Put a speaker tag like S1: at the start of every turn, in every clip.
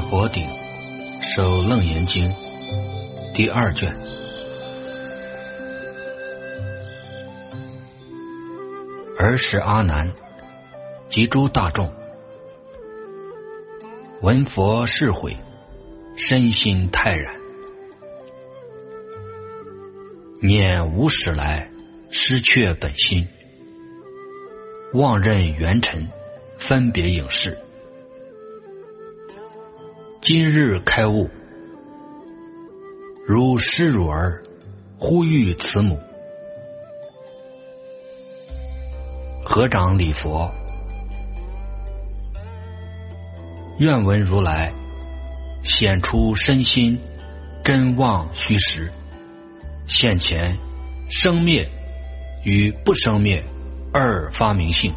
S1: 佛顶受楞严经第2卷。尔时阿难及诸大众闻佛释悔，身心泰然，念无始来失却本心，妄认缘尘，分别影视。今日开悟，如失乳儿呼吁慈母，合掌礼佛，愿闻如来显出身心真妄虚实，现前生灭与不生灭二发明性。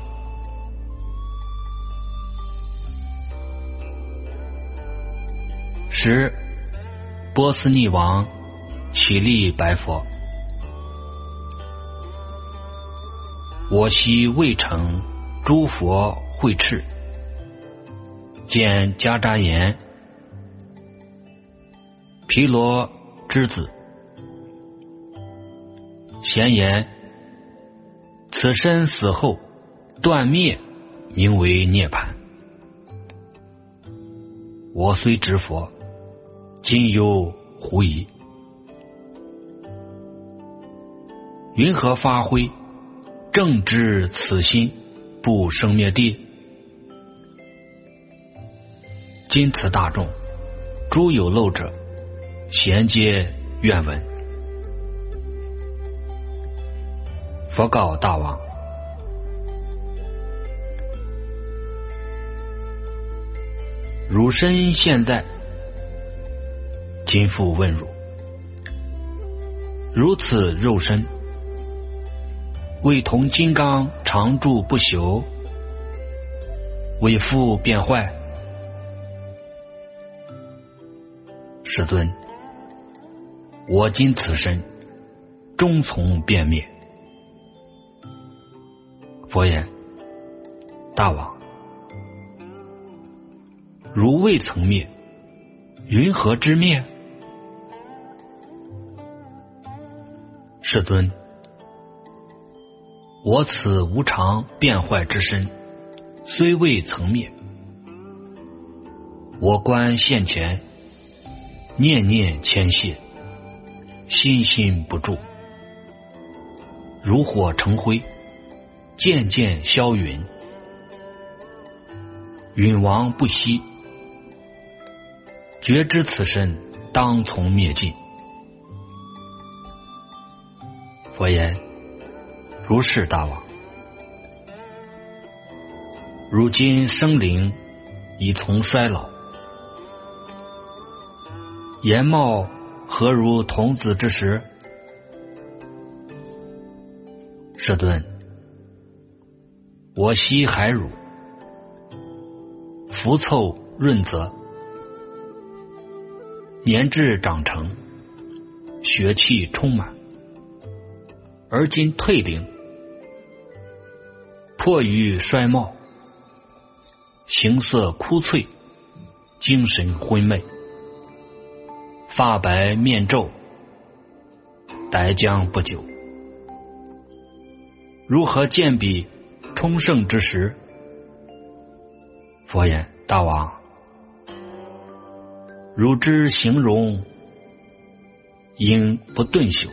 S1: 时波斯匿王起立白佛：我昔未成诸佛慧智，见迦旃延毗罗之子，咸言此身死后断灭，名为涅槃。我虽知佛，今有狐疑，云何发挥正知此心不生灭地？今此大众诸有漏者，咸皆愿闻。佛告大王：汝身现在，今复问汝，如此肉身，为同金刚常住不朽，为复变坏？世尊，我今此身终从变灭。佛言：大王，如未曾灭，云何之灭？世尊，我此无常变坏之身虽未曾灭，我观现前念念牵系，心心不住，如火成灰，渐渐消陨，陨亡不息，觉知此身当从灭尽。佛言：如是大王，如今生灵已从衰老，颜貌何如童子之时？世尊，我昔孩乳，肤凑润泽，年至长成，血气充满，而今退龄，迫于衰貌，形色枯脆，精神昏昧，发白面皱，殆将不久。如何见彼充盛之时？佛言：大王，汝之形容应不顿朽。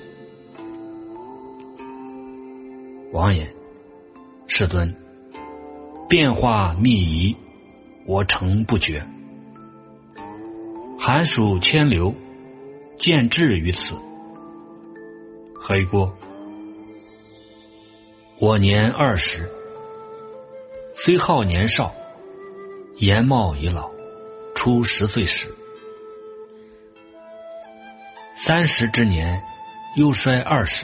S1: 王言：世尊，变化密仪，我诚不觉，寒暑迁流，见至于此。何以故？我年20，虽好年少，颜貌已老，初10岁时，30之年又衰20，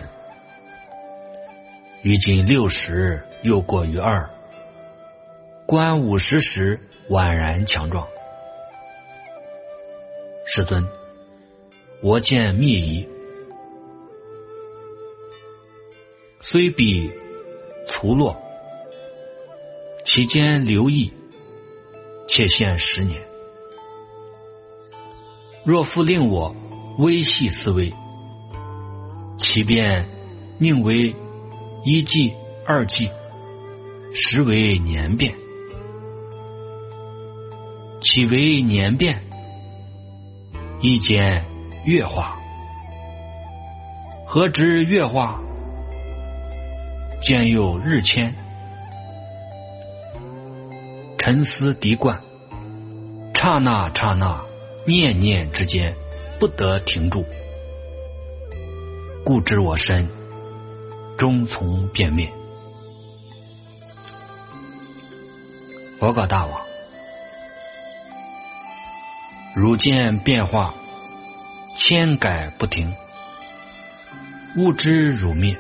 S1: 于今60又过于2，观50时宛然强壮。世尊，我见密仪，虽比粗落，其间留意，且现10年。 若复令我微细思维，其便宁为一计二计，实为年变。其为年变，亦见月化。何知月化？见有日迁。沉思涤灌，刹那刹那，念念之间，不得停住。故知我身终从变灭。佛告大王：汝见变化，千改不停，勿知汝灭。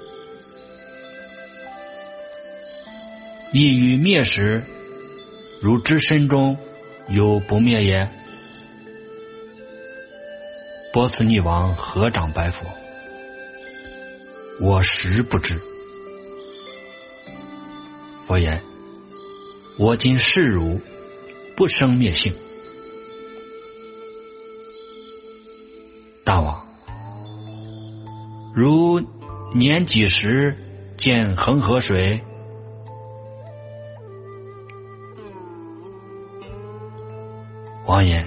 S1: 亦于灭时，汝知身中有不灭也？波斯匿王合掌白佛：我实不知。佛言：我今示汝不生灭性。大王，如年几时见恒河水？王言：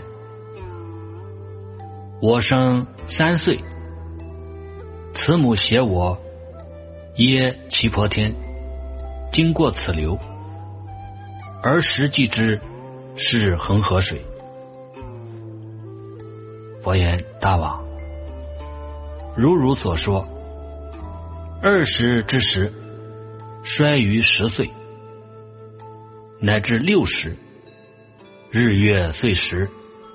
S1: 我生3岁，慈母携我耶奇婆天，经过此流，而时既知是恒河水。佛言：大王，如汝所说，20之时衰于10岁，乃至60，日月岁时，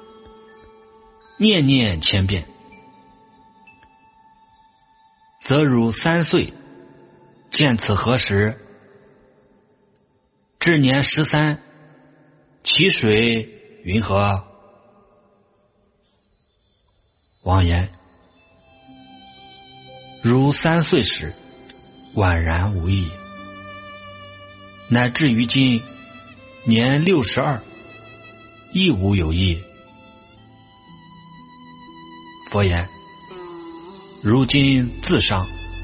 S1: 念念千变，则汝3岁见此河时，至年13，其水云何？王言：如3岁时宛然无异，乃至于今年62，亦无有异。佛言：如今自伤，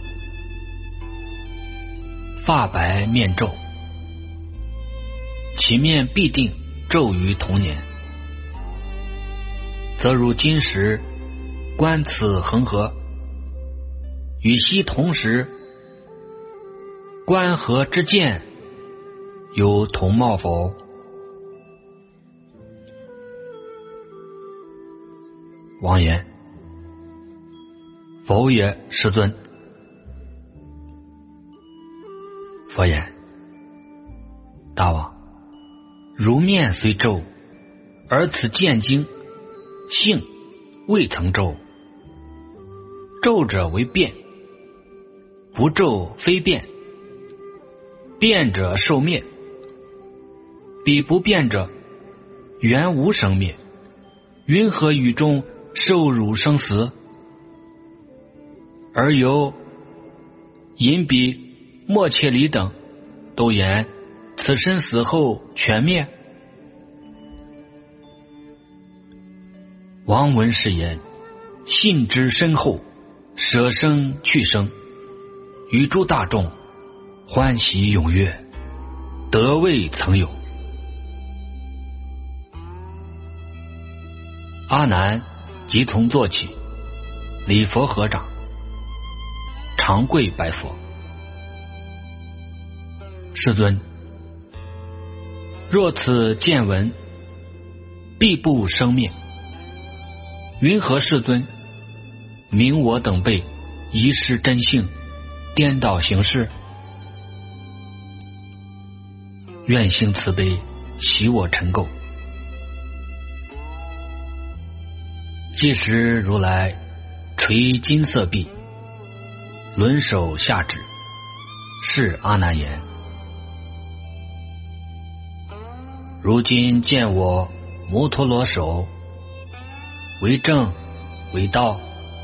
S1: 发白面皱，其面必定皱于同年，则如今时观此恒河，与昔同时观河之见有同貌否？王言：否也，世尊。佛言：大王，如面虽皱，而此见经性未曾皱。皱者为变，不皱非变，变者受灭，彼不变者原无生灭，云何于中受辱生死？而由隐比莫切里等都言此身死后全灭。王闻是言，信之深厚，舍生去生，与诸大众欢喜踊跃，得未曾有。阿难即从坐起，礼佛合掌，长跪白佛：世尊，若此见闻必不生灭，云何世尊明我等辈遗失真性，颠倒行事？愿行慈悲，洗我尘垢。即时如来垂金色臂，轮手下指，是阿难言：如今见我摩陀罗手，为正为道。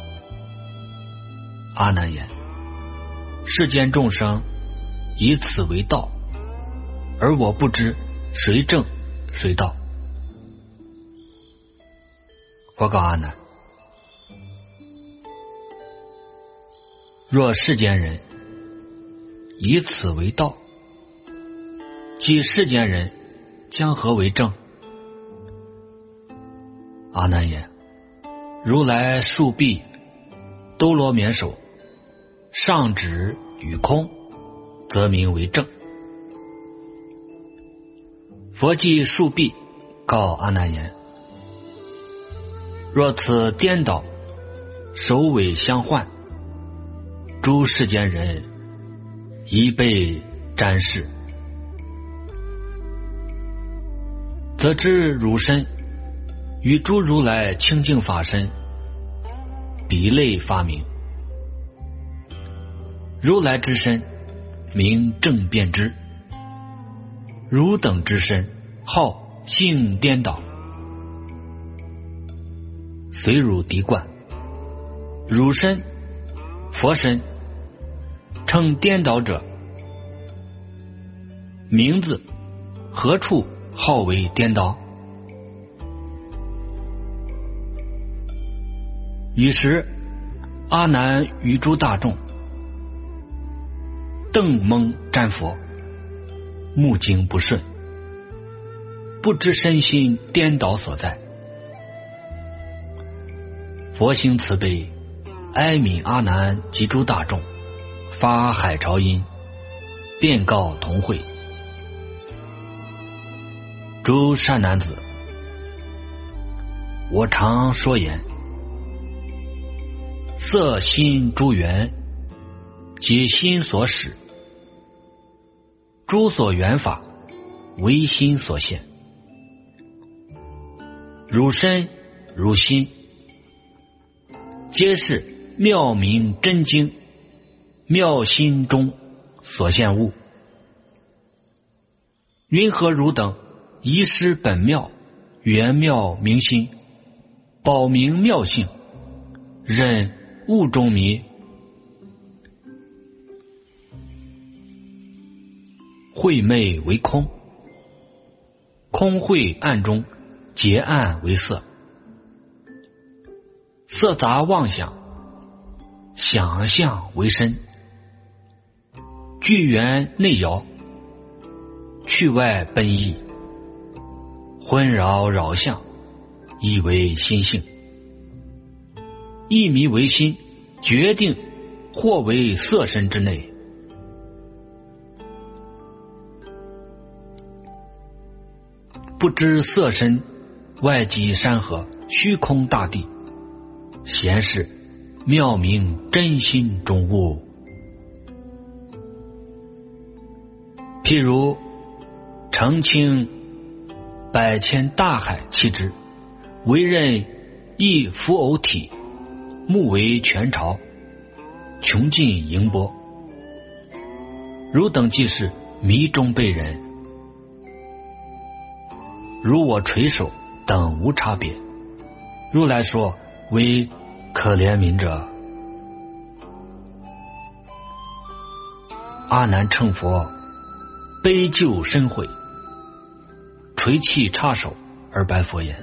S1: 阿难言：世间众生以此为道，而我不知谁正谁道。 佛告阿难：若世间人以此为道，即世间人将何为正？阿难言：如来竖臂兜罗绵手，上指与空，则名为正。佛即竖臂告阿难言：若此颠倒，首尾相换，诸世间人已被沾视，则知汝身与诸如来清净法身比类发明。如来之身名正遍知，汝等之身号性颠倒，随汝敌贯。汝身佛身称颠倒者，名字何处号为颠倒？于是阿难与诸大众瞪蒙瞻佛，目睛不顺，不知身心颠倒所在。佛行慈悲，哀悯阿难及诸大众，发海潮音，便告同会：诸善男子，我常说言，色心诸缘，皆心所使，诸所缘法，唯心所现。汝身汝心，皆是妙明真经，妙心中所现物。云何汝等遗失本妙，圆妙明心，保明妙性，忍物中迷，晦昧为空，空晦暗中结暗为色，色杂妄想，想象为身，聚缘内摇，去外奔逸，昏扰扰相，以为心性，一迷为心，决定或为色身之内。不知色身外即山河，虚空大地，闲是妙明真心中物。譬如澄清百千大海气之，为任一浮偶体，目为全潮，穷尽盈波。汝等即是迷中被人，如我垂手等无差别。如来说为可怜悯者。阿难称佛悲救深悔，垂泣插手而白佛言：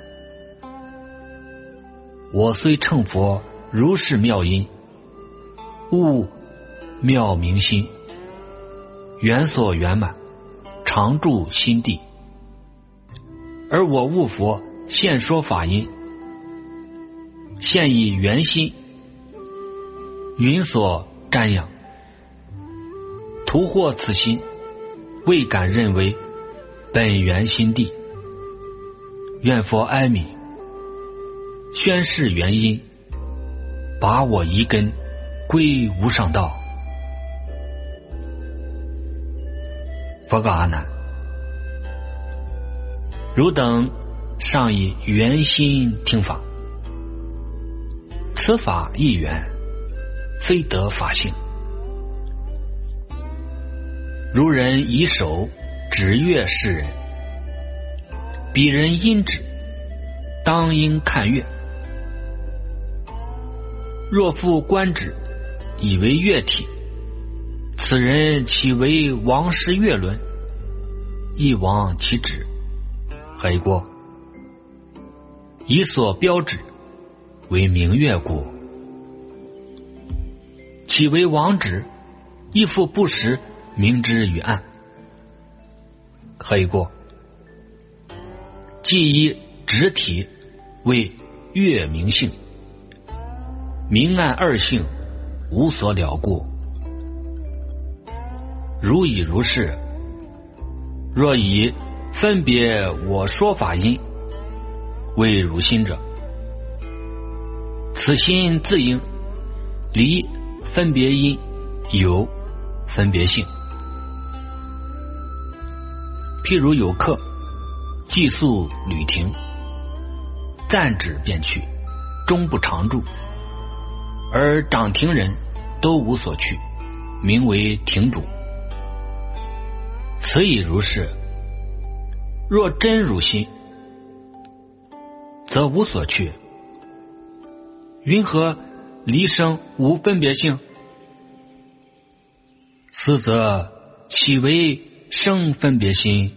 S1: 我虽称佛如是妙音，悟妙明心，缘所圆满，常住心地，而我悟佛现说法音，现以圆心云所瞻仰，徒获此心，未敢认为本源心地。愿佛哀悯，宣示原因，把我遗根归无上道。佛告阿难：汝等尚以圆心听法，此法亦圆，非得法性。如人以手指月示人，彼人因指，当应看月。若复观指，以为月体，此人岂为王师月轮？亦亡其指，何以过？以所标指为明月故。岂为王止，亦复不识明之于暗。何以故？既以直体为月明性，明暗二性无所了故。如以如是，若以分别我说法因为汝心者，此心自应离分别因有分别性。譬如有客寄宿旅亭，暂止便去，终不常住，而掌亭人都无所去，名为亭主。此以如是，若真汝心，则无所去，云何离生无分别性？斯则岂为生分别心？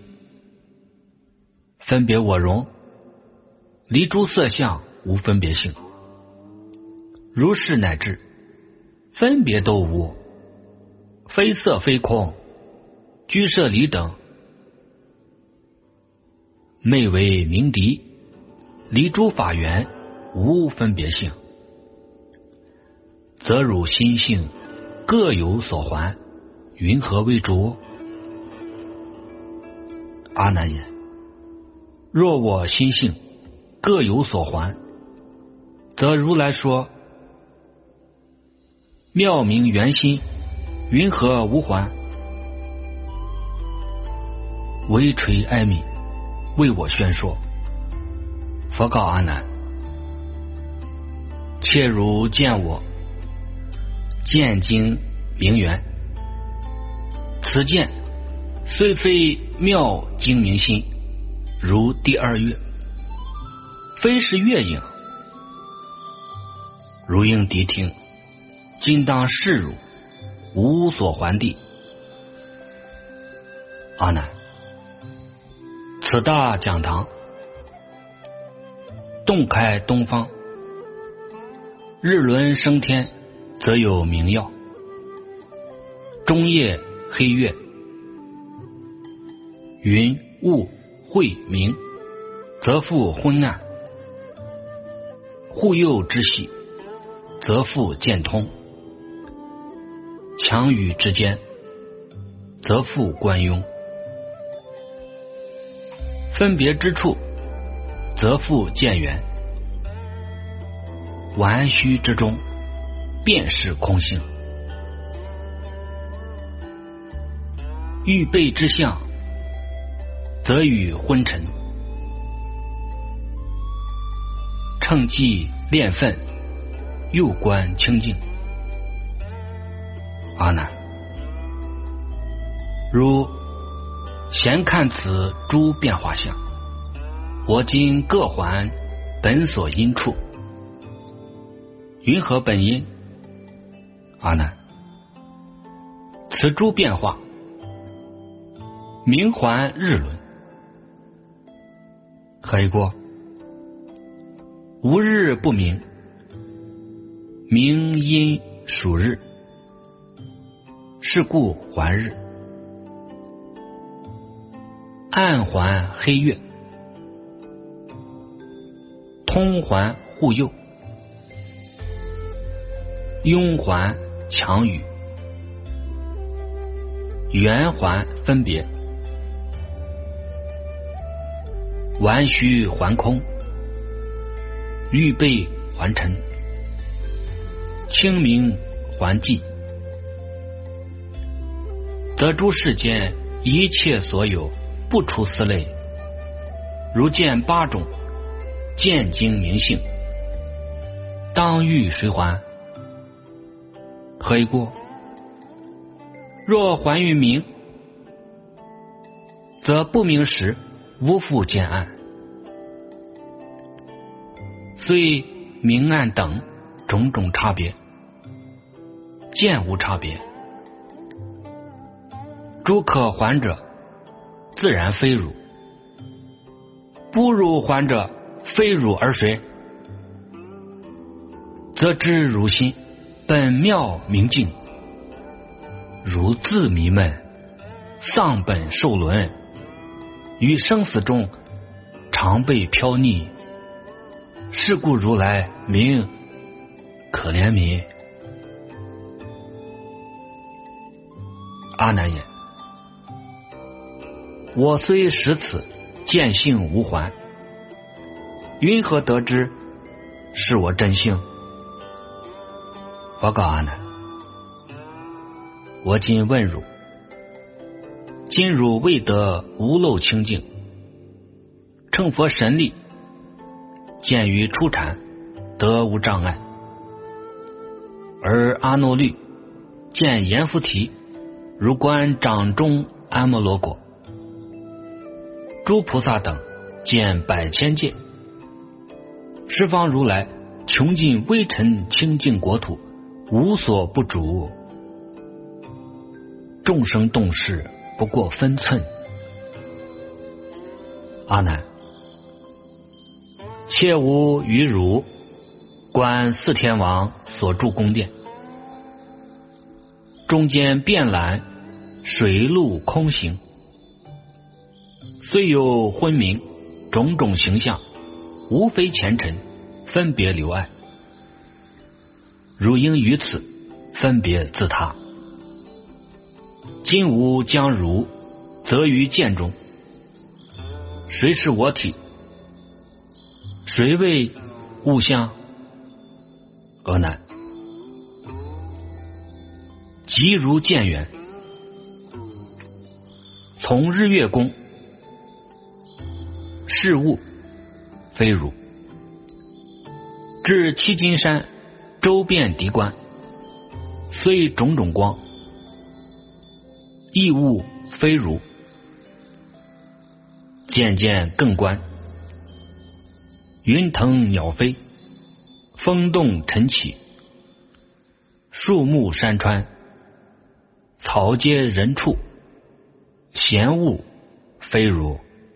S1: 分别我容，离诸色相无分别性。如是乃至分别都无，非色非空，居舍离等，昧为明敌，离诸法缘无分别性，则汝心性各有所还，云何为主？阿难言：若我心性各有所还，则如来说妙明圆心，云何无还？微垂哀悯，为我宣说。佛告阿难：切如见我见经明圆，此见虽非妙精明心，如第二月，非是月影，如应谛听，今当示汝，无所还地。阿难，此大讲堂，洞开东方，日轮升天，则有明耀；中夜黑月，云雾晦明，则复昏暗；护佑之系，则复见通；强雨之间，则复观庸；分别之处，则复见圆；玩虚之中，便是空性；欲备之相，则与昏沉；乘计炼分，又观清净。阿难，如闲看此诸变化相，我今各还本所因处，云何本因？阿难，此诸变化名还日轮。何以故？无日不明，明因属日，是故还日；暗还黑月，通还护佑，庸还强雨，圆还分别，玩虚还空，预备还尘，清明还寂，则诸世间一切所有，不出四类。如见八种见经明性，当欲谁还？何以故？若还于明，则不明时无复见暗，虽明暗等种种差别，见无差别。诸可还者，自然非汝；不汝还者，非汝而谁？ 则知汝心本妙明净，如自迷闷，丧本受轮，于生死中常被飘溺，是故如来名可怜悯。阿难言：我虽识此见性无还，云何得知是我真性？报告阿难，我今问汝，今汝未得无漏清净，乘佛神力，见于初禅得无障碍，而阿耨律见阎浮提如观掌中安摩罗果，诸菩萨等见百千界，十方如来穷尽微尘清净国土，无所不主，众生动势不过分寸。阿难，切无于汝观四天王所住宫殿，中间遍览水陆空行，虽有昏明种种形象，无非前尘分别留爱，汝应于此分别自他。今吾将汝择于见中，谁是我体？谁为物象？阿难，即如见缘，从日月宫，是物非汝；至七金山周遍敌观，虽种种光，亦物非汝。渐渐更观，云腾鸟飞，风动尘起，树木山川，草皆人畜，闲物非汝。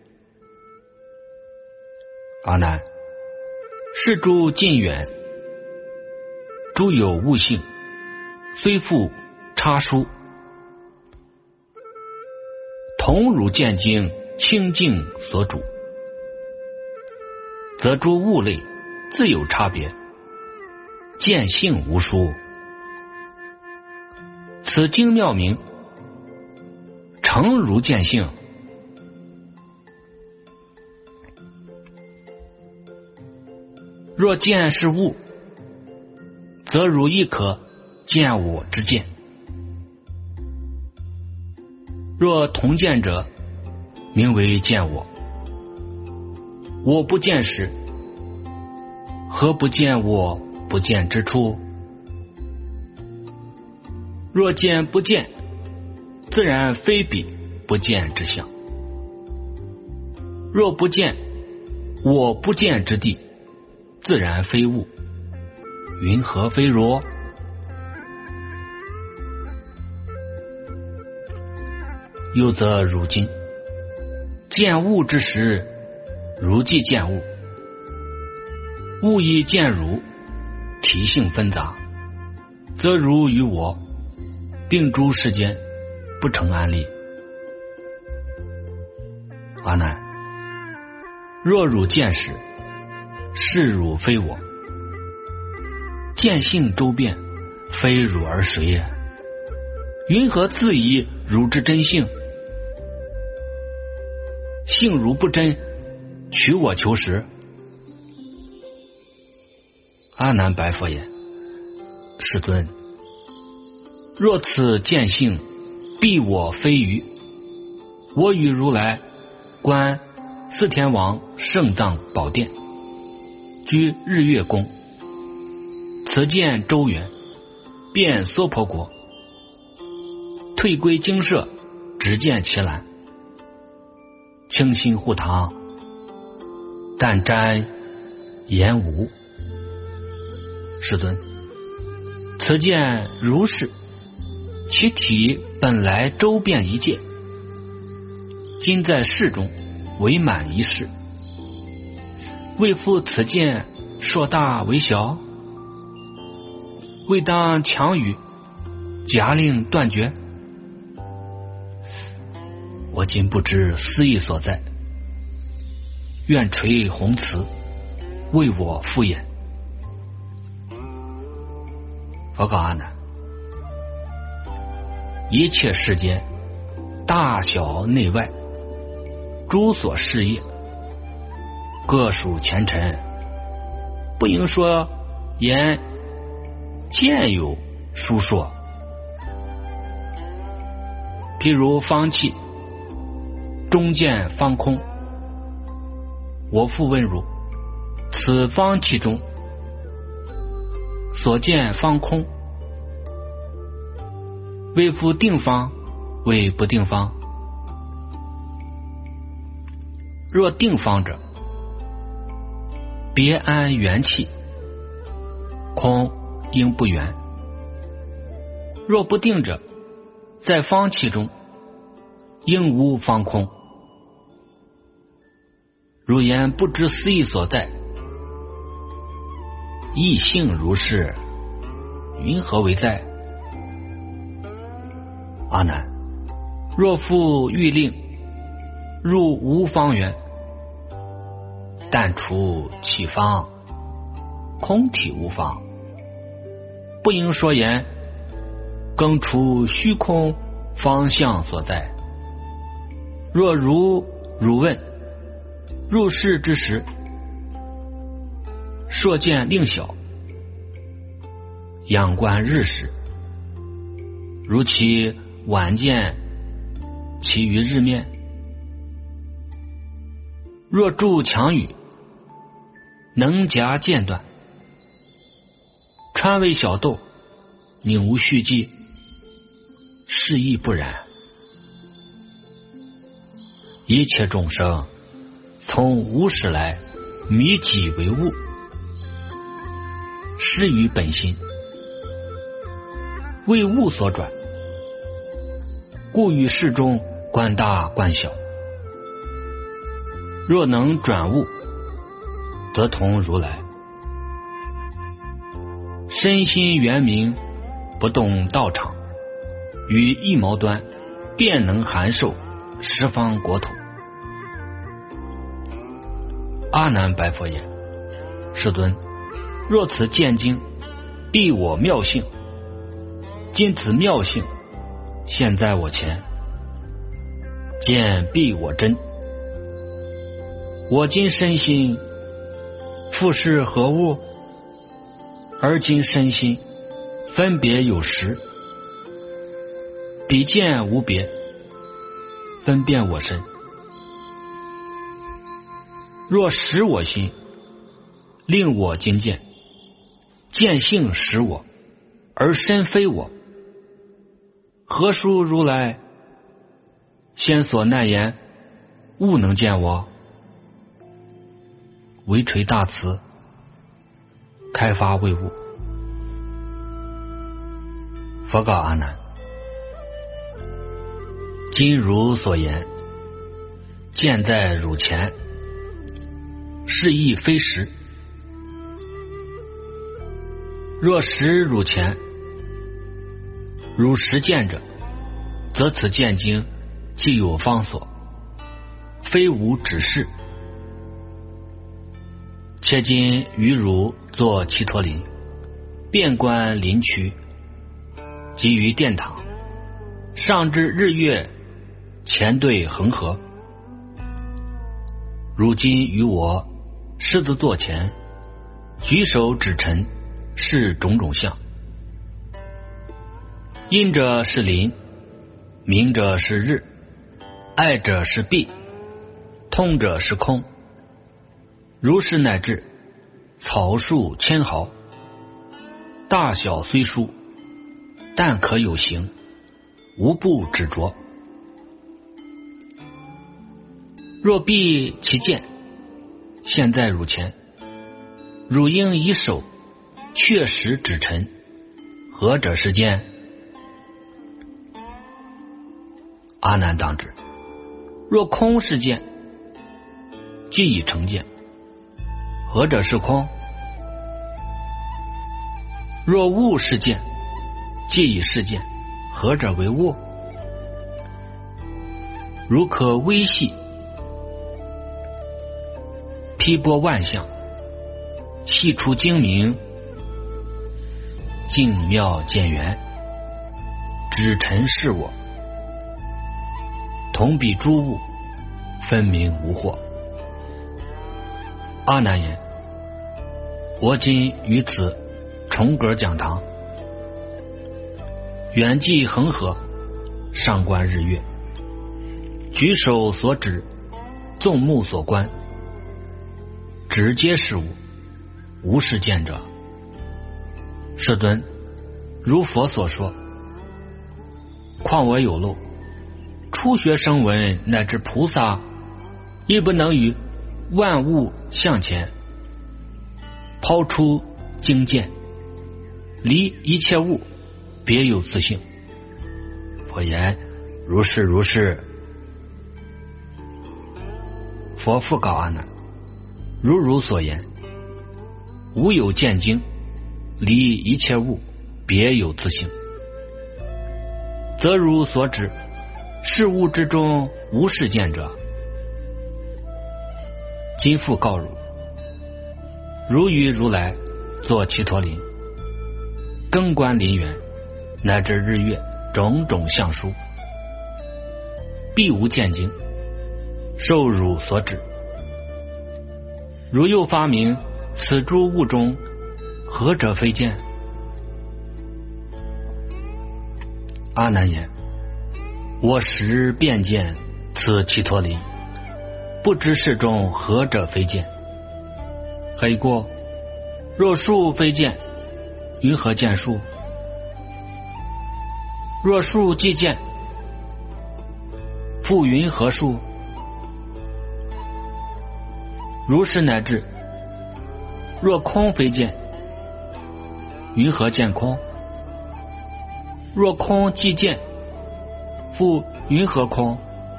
S1: 阿难，是诸近远，诸有物性，虽复差殊，同汝见经清净所主，则诸物类自有差别，见性无殊。此经妙名，诚如见性。若见是物，则汝亦可见我之见；若同见者，名为见我。我不见时，何不见我不见之处？若见不见，自然非彼不见之相。若不见我不见之地，自然非物，云何非汝？又则如今见物之时，如即见物，物以见汝，体性纷杂，则汝与我并诸世间不成安立。阿难，若汝见时，是汝非我，见性周遍，非汝而谁也？云何自以汝之真性？性如不真，取我求实。阿难白佛言：世尊，若此见性必我非余，我与如来观四天王圣藏宝殿，居日月宫，此见周圆，遍娑婆国，退归精舍，只见其兰，清心护堂，但瞻言无。世尊，此见如是，其体本来周遍一界，今在世中为满一世，为复此见硕大为小？ 未当强语，假令断绝？我今不知私意所在，愿垂弘慈，为我敷衍。佛告阿难：一切世间，大小内外，诸所事业，各属前尘，不应说言见有书说。譬如方器，中见方空。我复问汝：此方器中所见方空，为复定方，为不定方？若定方者，别安元气，空应不圆；若不定者，在方气中应无方空。汝言不知私意所在，异性如是，云何为在？阿难，若复欲令入无方圆，但除其方，空体无方，不应说言更除虚空方向所在。若汝问入世之时，朔见令小，仰观日时，如其晚见其于日面。若著强语，能夹间断，川为小豆，宁无续迹，是亦不然。一切众生从无始来，迷己为物，失于本心，为物所转，故于世中观大观小。若能转物，则同如来。身心圆明，不动道场，于一毛端，便能含受十方国土。阿难白佛言：世尊，若此见经，必我妙性。今此妙性现在我前，见必我真。我今身心复是何物？而今身心分别有实，彼见无别，分辨我身。若识我心，令我今见，见性识我，而身非我，何殊如来先所难言，勿能见我？唯垂大慈，开发为物。佛告阿难：今汝所言，见在汝前，是亦非实。若识汝前，汝实见者，则此见经既有方所，非无指示。切今于汝作祇陀林，遍观林区，及于殿堂，上至日月，前对恒河。如今于我狮子座前，举手指陈，是种种相。阴者是林，明者是日，爱者是弊，通者是空。如是乃至草树千毫，大小虽殊，但可有形，无不执着。若必其见，现在汝前，汝应以手确实指陈，何者是见？阿难当知，若空是见，即已成见，何者是空？ 若物是见，既以是见，何者为物？如可微细，披拨万象，细出精明，静妙见圆，指陈是我，同比诸物，分明无惑。阿难言：我今于此重阁讲堂，远寄恒河，上观日月，举手所指，纵目所观，直皆是物，无是见者。世尊，如佛所说，况我有漏，初学声闻乃至菩萨，亦不能于万物向前抛出经见，离一切物，别有自性。佛言：如是如是。佛复告阿难：如汝所言，无有见经，离一切物，别有自性，则汝所指事物之中无是见者。今复告汝：如与如来作祇陀林，更观林园，乃至日月种种相殊，必无见经，受汝所指。如又发明此诸物中，何者非见？阿难言：我实便见此祇陀林，不知世中何者非见。黑过，若树非见，云何见树？若树既见，复云何树？如是乃至，若空非见，云何见空？若空既见，复云何空？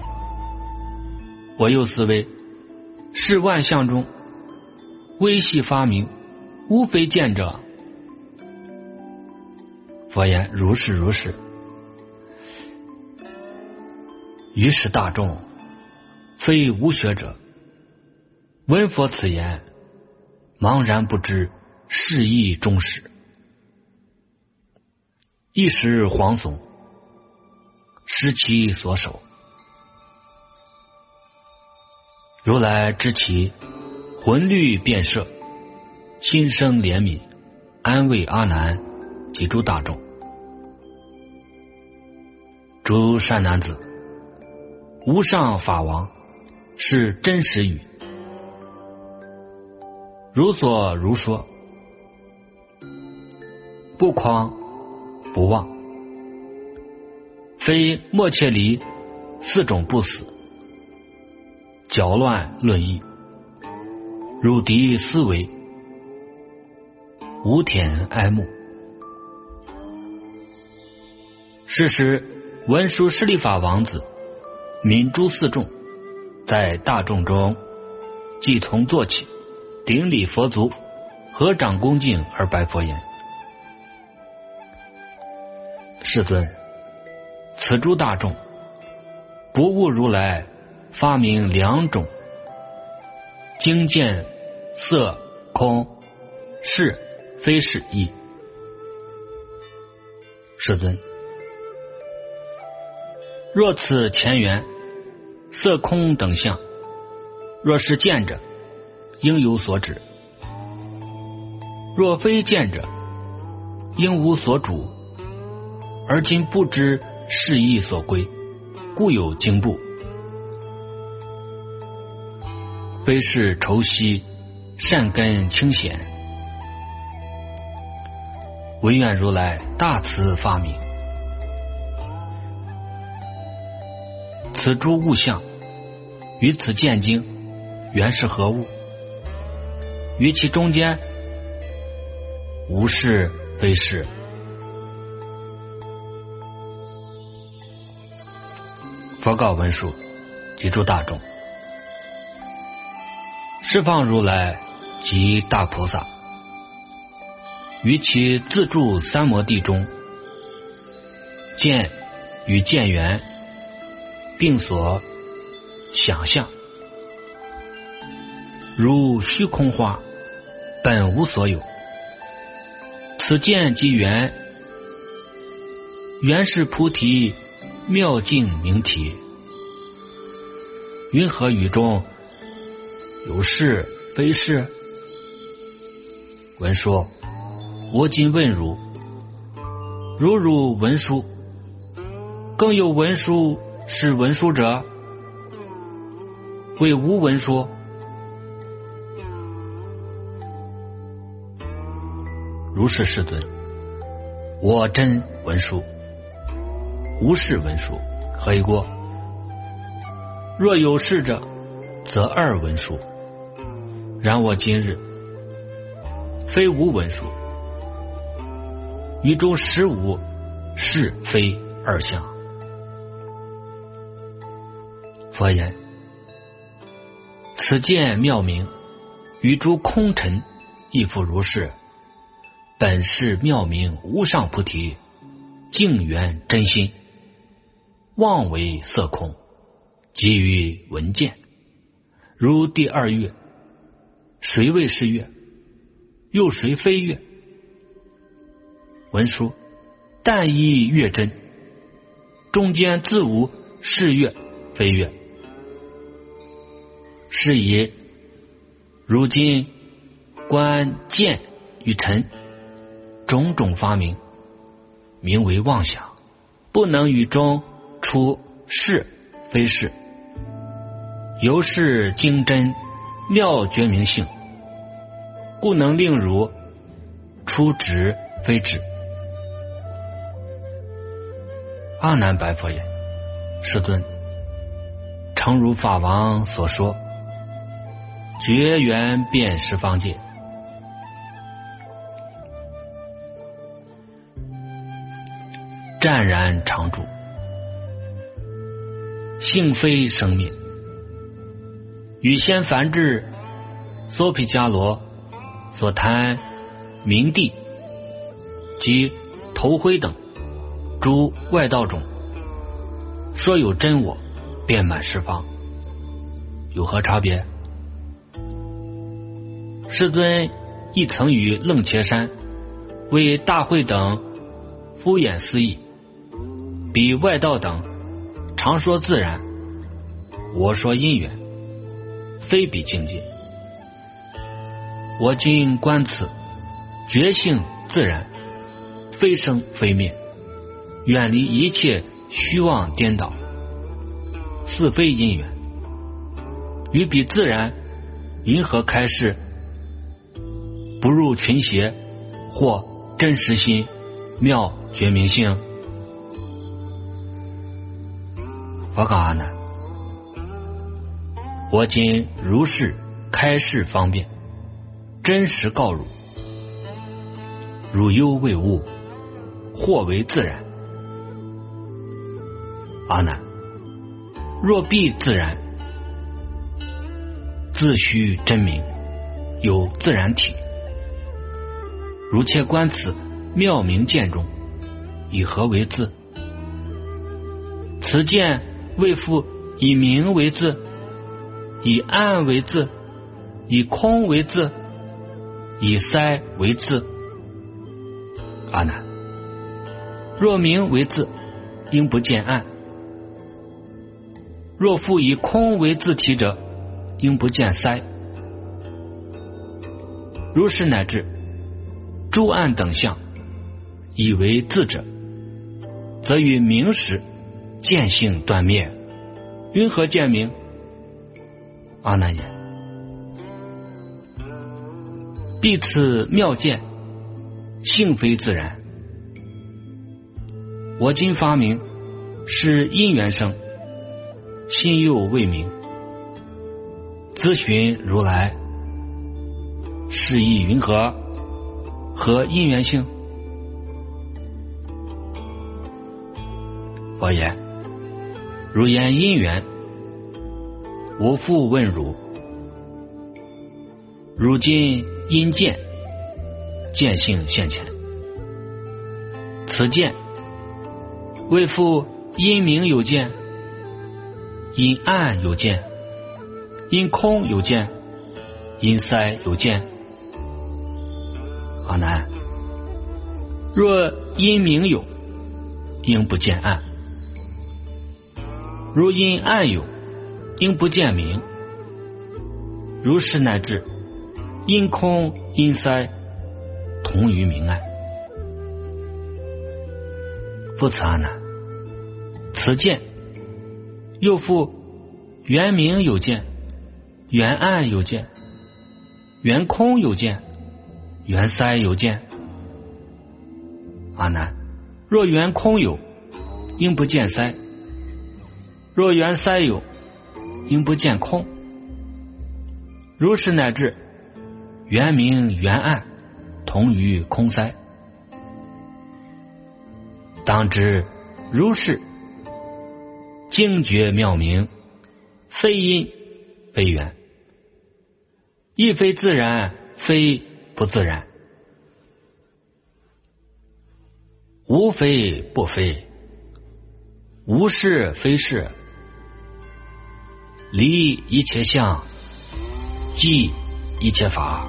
S1: 我又思维，是万象中微细发明，无非见者。佛言：如是如是。于是大众非无学者，闻佛此言，茫然不知是义终始，一时惶悚，失其所守。如来知其魂律变摄，心生怜悯，安慰阿难及诸大众。诸善男子，无上法王是真实语，如所如说，不诳不妄，非莫切离四种不死，搅乱论议，汝敌思维，无田哀慕。是时文殊师利法王子泯诸四众，在大众中即同坐起，顶礼佛足，合掌恭敬而白佛言：世尊，此诸大众不悟如来发明两种经见色空是非是义。世尊，若此前缘色空等相，若是见者，应有所指；若非见者，应无所主。而今不知是义所归，故有经部。非是愁息，善根清显，唯愿如来大慈发明。此诸物象，于此见经，原是何物？于其中间，无是非是。佛告文殊及诸大众：十方如来及大菩萨， 于其自住三摩地中，见与见缘并所想象，如虚空花，本无所有。此见即缘，原是菩提妙境明体。云何语中有是非是？文说：我今问汝，如汝文殊，更有文殊是文殊者，谓无文殊。如是世尊，我真文殊，无是文殊，何以过？若有是者，则二文殊。然我今日非无文殊，于中实无是非二相。佛言：此见妙明，于诸空尘亦复如是。本是妙明无上菩提，净圆真心，妄为色空，即于闻见。如第二月，谁谓是月？又谁非月？文殊：但依月真，中间自无是月非月。是以如今观见与尘种种发明，名为妄想，不能与中出是非是。由是经真妙觉明性，故能令汝出执非执。阿难白佛言：世尊，诚如法王所说，觉缘遍十方界，湛然常住，性非生灭。与先梵志娑毗迦罗所谈明地及头灰等诸外道中，说有真我遍满十方，有何差别？世尊亦曾与楞伽山为大会等敷衍思议，比外道等常说自然，我说因缘，非比境界。我今观此觉性自然，非生非灭，远离一切虚妄颠倒，似非因缘。于彼自然，因何开示不入群邪，或真实心妙觉明性？佛告阿难：我今如是开示方便，真实告汝，汝忧为物，或为自然。阿难，若必自然，自须真明，有自然体。如切观此妙明见中，以何为自？此见为复以明为自，以暗为自，以空为自，以塞为自。阿难，若明为自，应不见暗；若复以空为自体者，应不见塞。如是乃至诸暗等相，以为自者，则与明时见性断灭，云何见明？阿难言：彼此妙见，性非自然。我今发明，是因缘生，心又未明，咨询如来，是意云何？何因缘性？佛言：如言因缘，我复问汝：如今因见见性现前。此见为复因明有见，因暗有见，因空有见，因塞有见。阿难，若因明有，应不见暗；如因暗有，应不见明。如是乃至因空因塞同于明暗。复此阿难，此见又复缘明有见，缘暗有见，缘空有见，缘塞有见。阿难，若缘空有，应不见塞；若缘塞有，应不见空。如是乃至缘明缘暗同于空塞。当知如是精绝妙明，非因非缘，亦非自然，非不自然，无非不非，无是非是，离一切相，即一切法。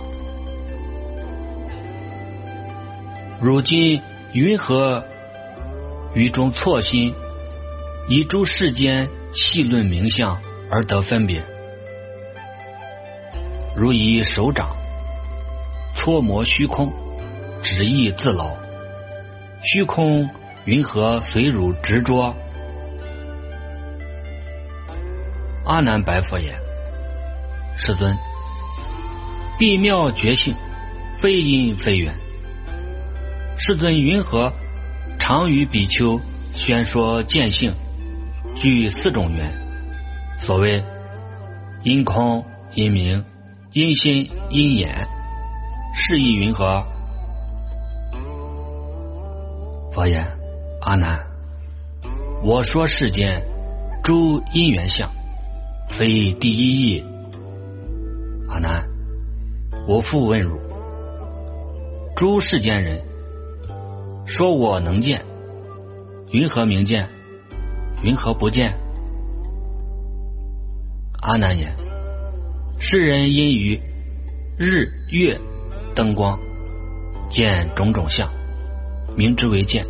S1: 如今云何于中错心，以诸世间细论名相而得分别？如以手掌搓磨虚空，只意自劳，虚空云何随汝执着？阿难白佛言：世尊，必妙觉性，非因非缘。世尊云何常与比丘宣说见性，具四种缘？所谓因空、因明、因心、因眼，是意云何？佛言：阿难，我说世间诸因缘相，非第一义。阿难，我复问汝：诸世间人说我能见，云何明见？云何不见？阿难言：世人因于日月灯光见种种相，名之为见。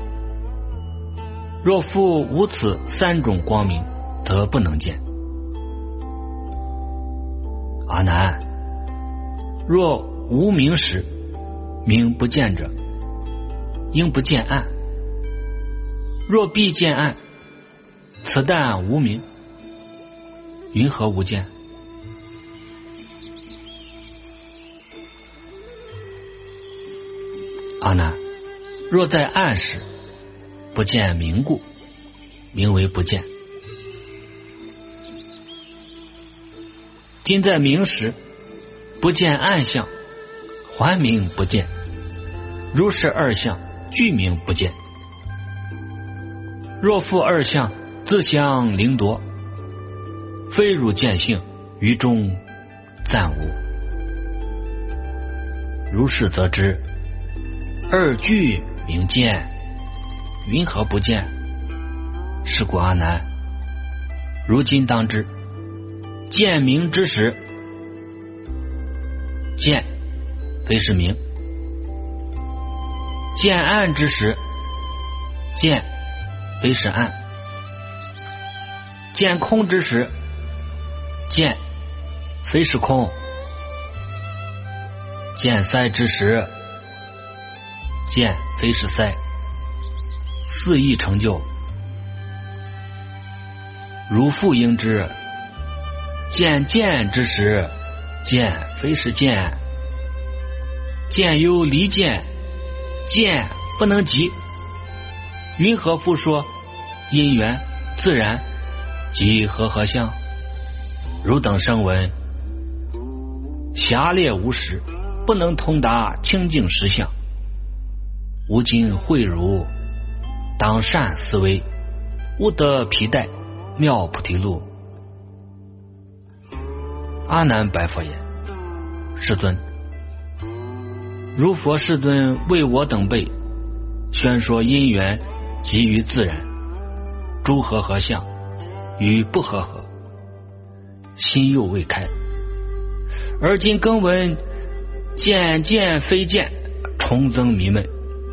S1: 若复无此三种光明，则不能见。阿难，若无明时，明不见者，应不见暗；若必见暗，此但无明，云何无见？阿难，若在暗时不见明故，名为不见；今在明时不见暗相，还名不见。如是二相俱名不见。若复二相自相凌夺，非汝见性，于中暂无。如是则知二俱名见，云何不见？是故阿难，如今当知，见明之时，见非是明；见暗之时，见非是暗；见空之时，见非是空；见塞之时，见非是塞。四义成就，如复应知，见见之时，见非是见；见忧离见，见不能及。云何复说因缘自然及和相？汝等声闻狭劣无实，不能通达清净实相。吾今会汝，当善思维，吾得毗带妙菩提路。阿难白佛言：世尊， 如佛世尊为我等辈宣说因缘及于自然，诸和合相与不和合，心又未开，而今更闻渐渐非渐，重增迷闷。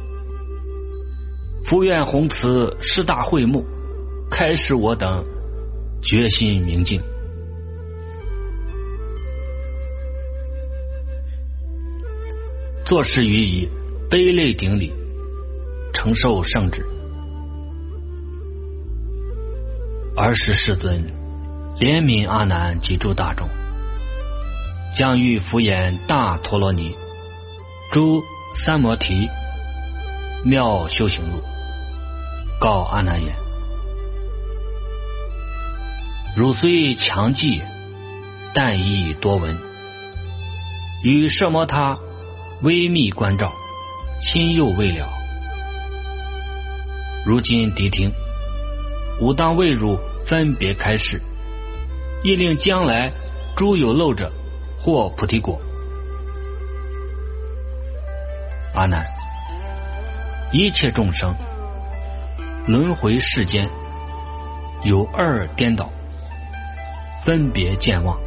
S1: 复愿弘慈师大会目，开示我等决心明镜。作事于以悲泪顶礼，承受圣旨。尔时世尊怜悯阿难及诸大众，将欲敷衍大陀罗尼诸三摩提妙修行路，告阿难言：汝虽强记，但亦多闻，与摄摩他微密关照，心又未了。如今谛听，吾当为汝分别开示，亦令将来诸有漏者获菩提果。阿难，一切众生轮回世间，有二颠倒，分别见妄，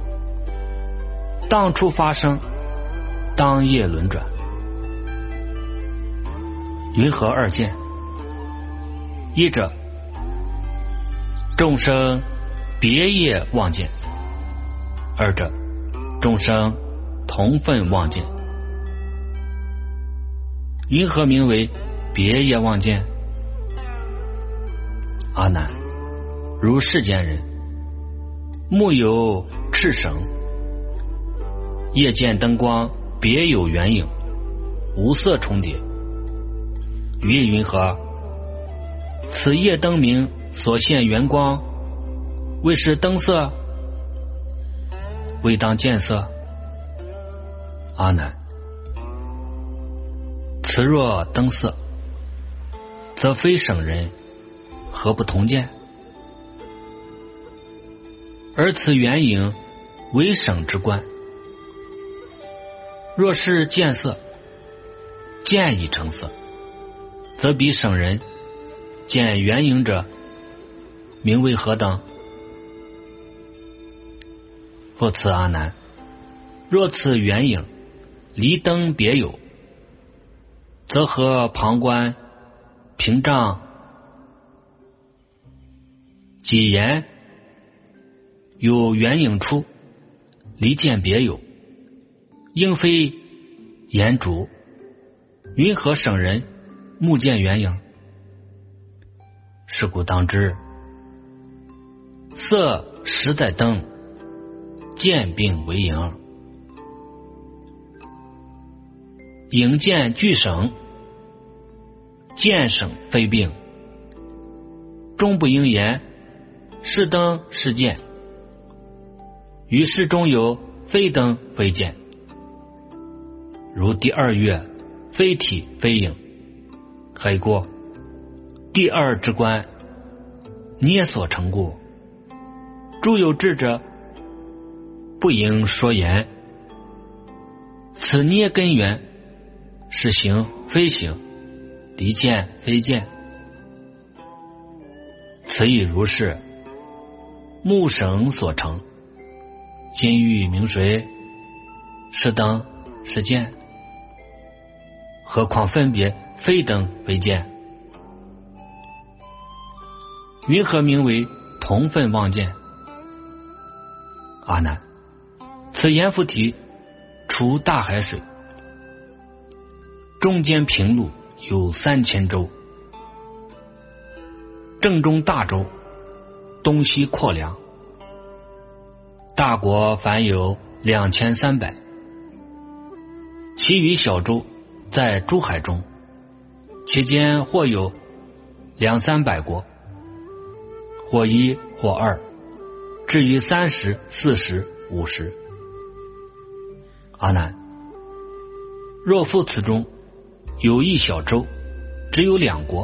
S1: 当初发生，当夜轮转。云何二见？一者众生别业妄见，二者众生同分妄见。云何名为别业妄见？阿难，如世间人目有赤绳，夜见灯光别有圆影，无色重叠。于云何？此夜灯明所现圆光，为是灯色，未当见色。阿难，此若灯色，则非省人，何不同见？而此圆影为省之观。若是见色，见已成色，则比省人见圆影者，名为何等？复次阿难，若此圆影离灯别有，则何旁观屏障己言有圆影出，离见别有，应非言主，云何省人目见圆影？是故当知，色实在灯，见并为影，影见俱省，见省非病，终不应言是灯是见，于是中有非灯非见，如第二月非体非影，何以故？第二之观，捏所成故。诸有智者，不应说言。此捏根源，是行非行，离见非见。此亦如是。目省所成，今欲名谁？是灯是见？何况分别非灯非见？云何名为同分妄见？阿难，此阎浮提除大海水，中间平路有3000洲，正中大洲，东西阔梁，大国凡有2300，其余小洲在诸海中，其间或有200-300国，或一或二，至于30、40、50。阿难，若复此中有一小洲，只有2国，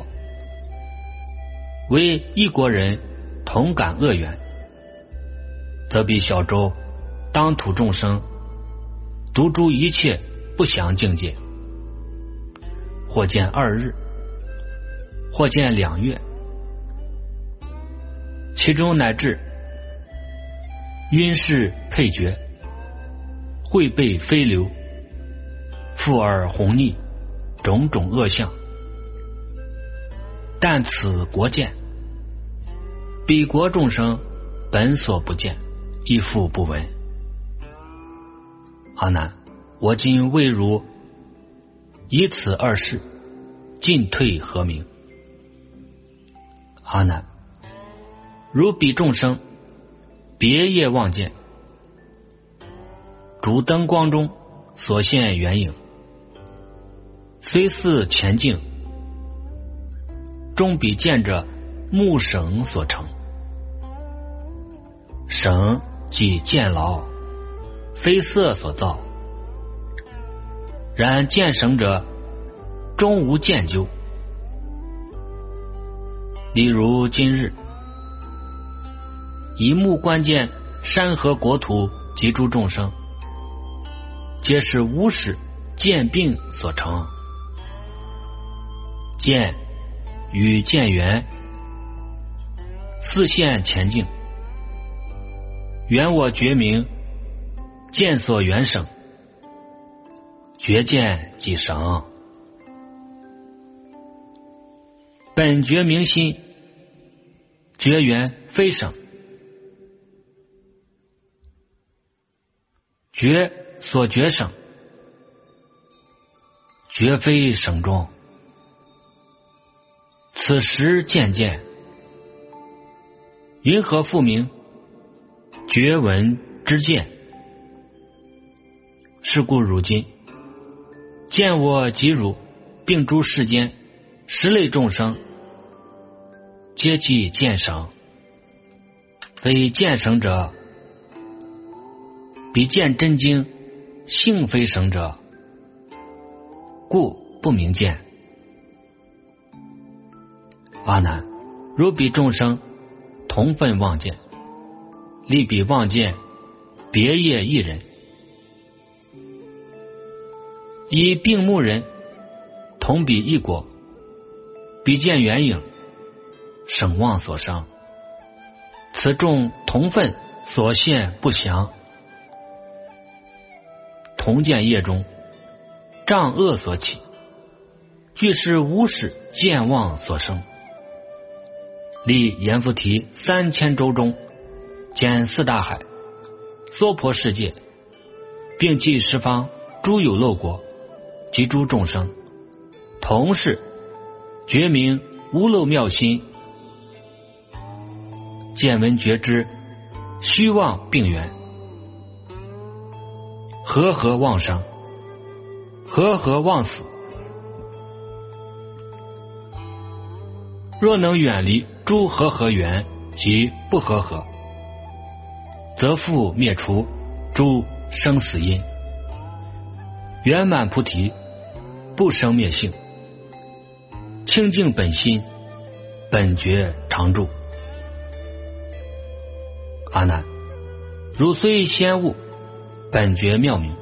S1: 为一国人同感恶缘，则彼小洲当土众生，独诸一切不详境界，或见2日，或见2月，其中乃至晕视配角，会背飞流，复而红逆，种种恶相。但此国见，彼国众生本所不见，亦复不闻。阿难，我今为汝以此2事，进退何明？阿难，如彼众生别业望见，主灯光中所现圆影，虽似前境，终彼见者木绳所成，绳即见牢，非色所造。然见绳者终无见究。例如今日以目观见山河国土及诸众生，皆是无始见病所成。见与见缘似现前境，缘我觉明，见所缘省，觉见即省。本觉明心，觉缘非省，觉所觉省，觉非省中。此时见见，云何复名觉闻之见？是故如今见我及汝，并诸世间10类众生，皆即见省。非见省者，彼见真经性非省者，故不明见。阿难，如彼众生同分望见，立彼望见别业一人，以病目人同彼一果，彼见缘影，省望所伤。此众同分所现不详，同见业中障恶所起，俱是无始见望所生。立阎浮提3000洲中，兼4大海，娑婆世界，并济十方诸有漏国及诸众生，同是觉明无漏妙心，见闻觉知虚妄病缘，和合妄生，和合妄死。若能远离诸和合缘及不和合，则复灭除诸生死因，圆满菩提，不生灭性，清净本心，本觉常住。阿难，汝虽先悟，本觉妙明，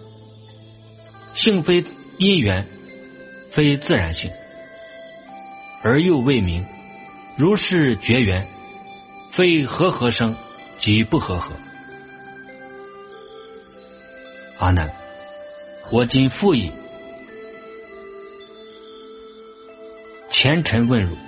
S1: 性非因缘，非自然性，而又未明，如是觉缘，非和合生即不和合。阿难，我今复以前尘问汝，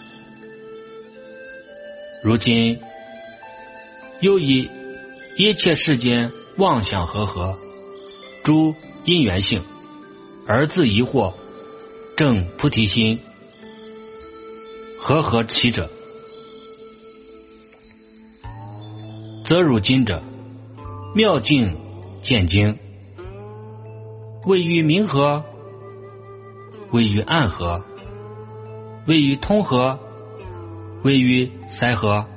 S1: 如今又以一切世间妄想和合，诸因缘性，而自疑惑，正菩提心，和合其者，则汝今者妙境见经，位于明和，位于暗和，位于通和，位于塞和。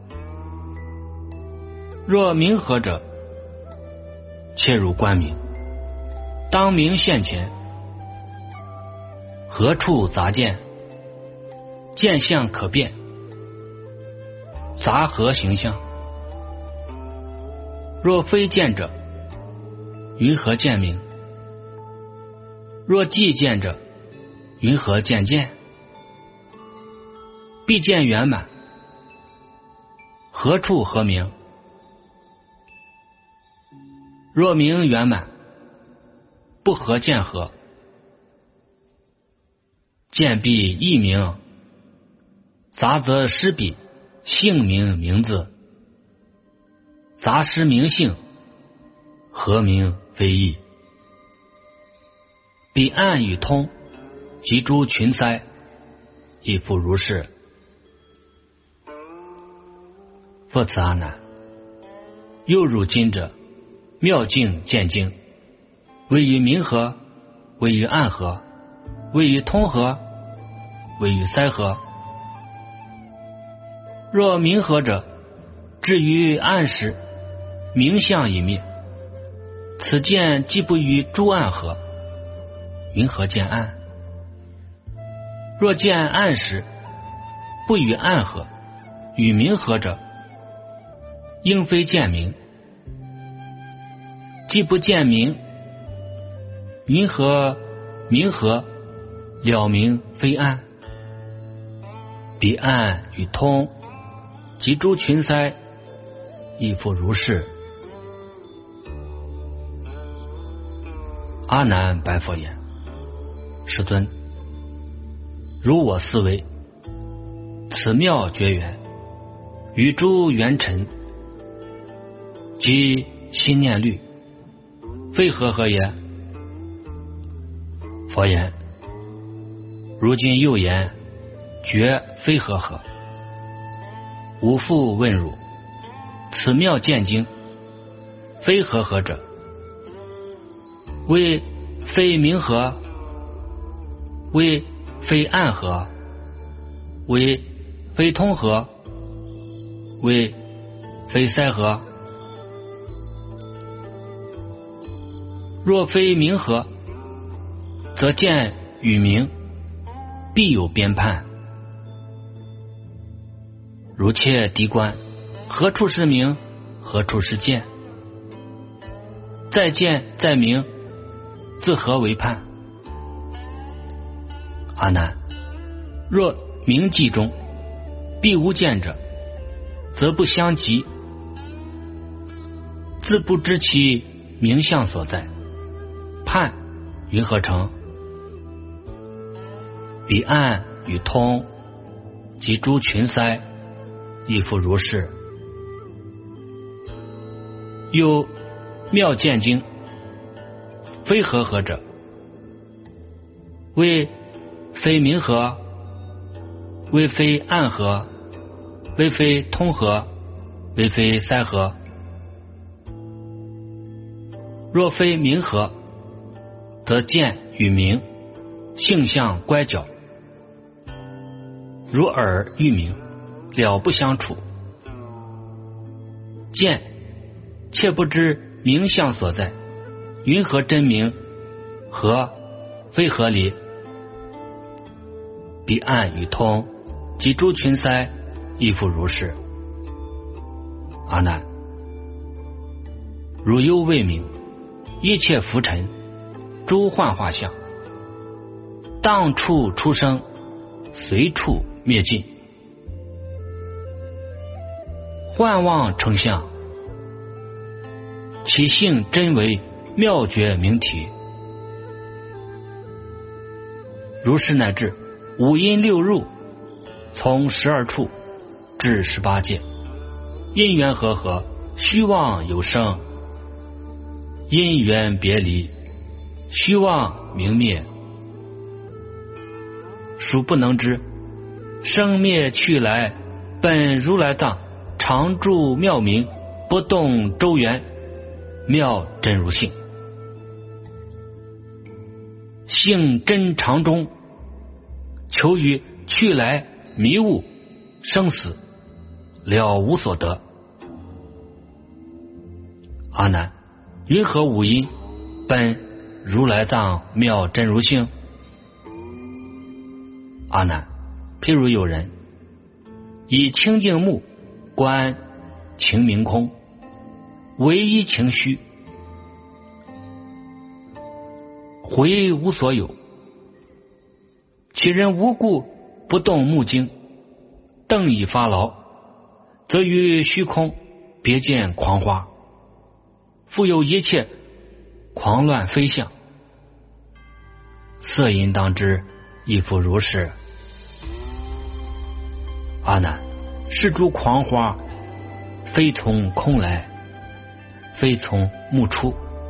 S1: 若明和者，切汝观明，当明现前，何处杂见？见相可辨，杂合形象。若非见者，云何见明？ 若既见者，云何见见？必见圆满，何处何名？若名圆满，不合见合？见必异名，杂则失彼姓名名字，杂失名姓，何名非异？彼岸与通，及诸群塞，亦复如是。复此阿难，又汝今者，妙境见境，位于明合，位于暗合，位于通合，位于塞合。若明合者，至于暗时，明相已灭，此见既不于诸暗合，云何见暗？若见暗时，不与暗合，与明合者，应非见明。既不见明，云何明合了明非暗？彼暗与通，及诸群塞，亦复如是。阿难白佛言：世尊，如我思维，此妙觉缘，与诸缘尘及心念虑，非合合也？佛言：如今又言觉非合合。吾复问汝：此妙见经，非合合者，为非明合，为非暗合，为非通合，为非塞合？若非明合，则见与明必有边判。如切敌观，何处是明，何处是见？再见再明，自何为判？阿难，若明记中必无见者，则不相及，自不知其名相所在，判云何成？彼岸与通，及诸群塞，亦复如是。又妙见经，非合合者，为非明合，为非暗合，为非通合，为非塞合。若非明合，则见与明性相乖角，如耳欲明，了不相处。见切不知明相所在，云何真明？合非合理？彼岸与通，及诸群塞，亦复如是。阿难，汝忧未明，一切浮尘，诸幻化相，当处出生，随处灭尽。幻妄成相，其性真为妙觉明体。如是乃至五阴六入，从12处至18界，因缘和合，虚妄有生；因缘别离，虚妄明灭。殊不能知，生灭去来，本如来藏，常住妙明，不动周圆，妙真如性。性真常中，求于去来迷悟生死，了无所得。阿难，云何五阴本如来藏妙真如性？阿难，譬如有人以清净目观情明空，唯一情虚， 回无所有。其人无故不动目睛，瞪以发劳，则于虚空别见狂花，复有一切狂乱飞象。色淫当知，亦复如是。阿难，是诸狂花非从空来，非从目出。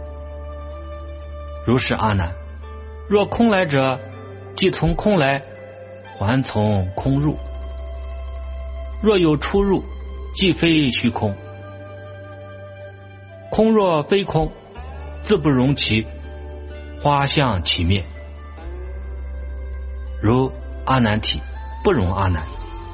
S1: 如是阿难，若空来者，即从空来，还从空入；若有出入，即非虚空。空若非空，自不容其花相起灭。如阿难体，不容阿难。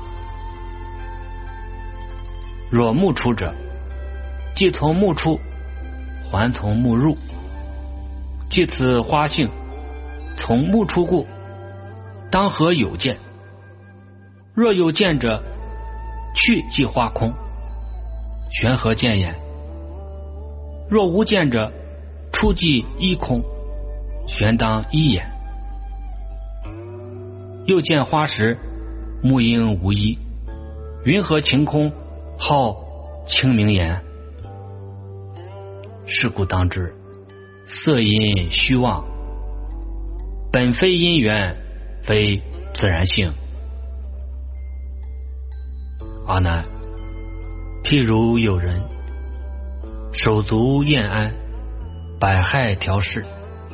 S1: 若目出者，即从目出，还从目入。即此花性从目出故，当何有见？若有见者，去即花空，玄何见焉？若无见者，出即一空，玄当一眼。又见花时，目应无一，云何晴空，号清明言？是故当知，色因虚妄，本非因缘，非自然性。阿难，譬如有人手足厌安，百害调适，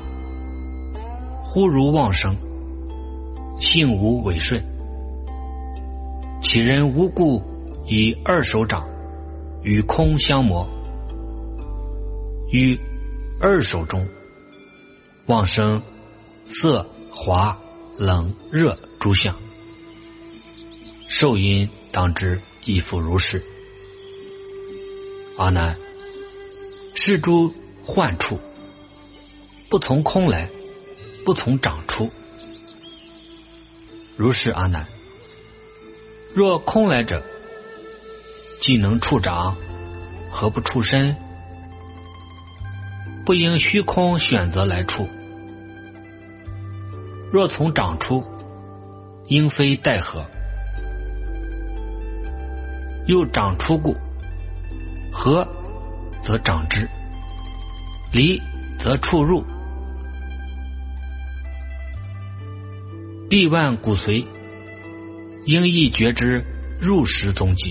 S1: 忽如妄生，性无违顺。其人无故以二手掌与空相磨，于二手中妄生色滑冷热诸相，受因当知，亦复如是。阿难，是诸幻处不从空来，不从掌出。如是阿难，若空来者，既能触掌，何不触身？不应虚空选择来触。若从掌出，应非待何？又掌出故，合则掌之，离则触入。必万骨髓，应亦觉之入时踪迹。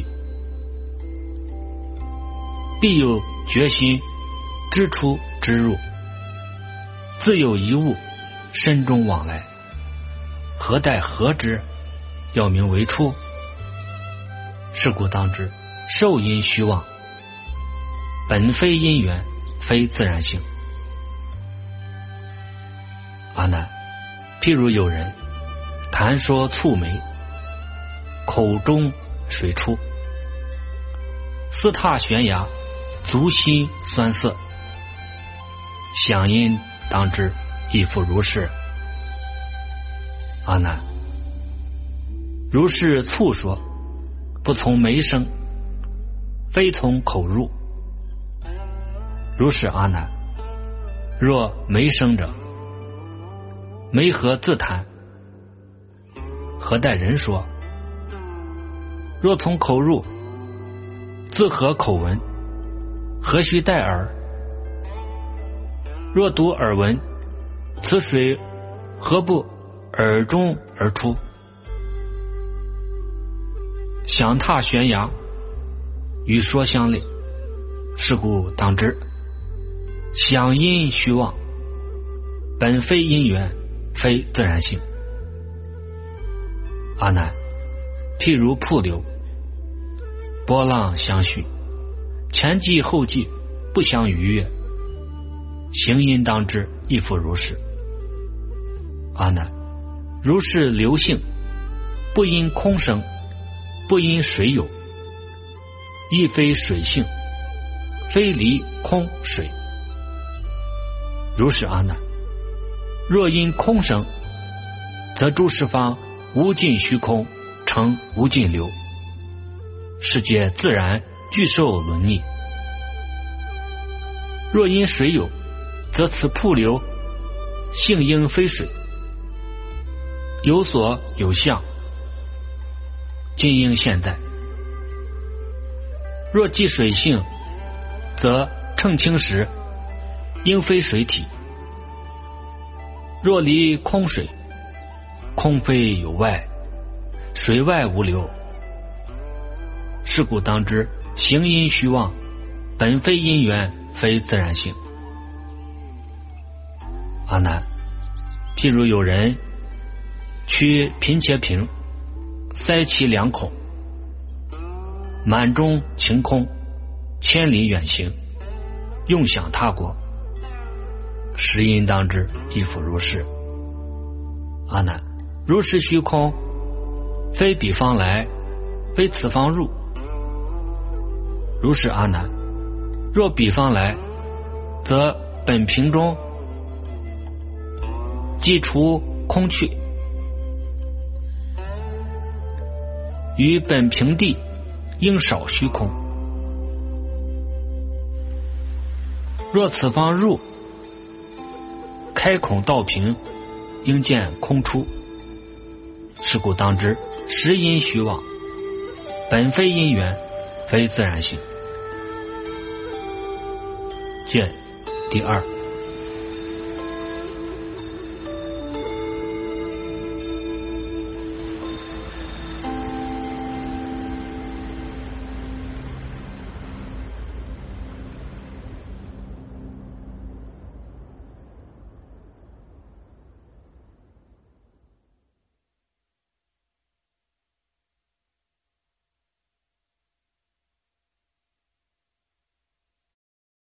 S1: 必有决心知出知入，自有一物身中往来，何待合之？要名为出。是故当知，受因虚妄，本非因缘，非自然性。阿难，譬如有人谈说蹙眉，口中水出，四踏悬崖，足心酸涩，想因当知，亦复如是。阿难，如是蹙说，不从眉生，非从口入。如是阿难，若眉生者，眉何自谈？何待人说？若从口入，自何口闻？何须待耳？若读耳闻，此水何不耳中而出？想踏悬崖，与说相类。是故当知，想因虚妄，本非因缘，非自然性。阿难，譬如瀑流，波浪相续，前继后继，不相逾越，行因当知，亦复如是。阿难，如是流性，不因空生，不因水有，亦非水性，非离空水。如是阿难，若因空生，则诸十方无尽虚空成无尽流，世界自然具受轮逆。若因水有，则此瀑流性应非水，有所有相，今应现在。若即水性，则澄清时应非水体；若离空水，空非有外，水外无流。是故当知行因虚妄，本非因缘，非自然性。阿难，譬如有人取贫且瓶，塞其两孔，满中晴空，千里远行，用想他国，实因当知，亦复如是。阿难，如是虚空，非彼方来，非此方入。如是阿难，若彼方来，则本瓶中即除空去，于本瓶地应少虚空。若此方入，开孔道瓶，应见空出。是故当知实因虚妄，本非因缘，非自然性。卷第2。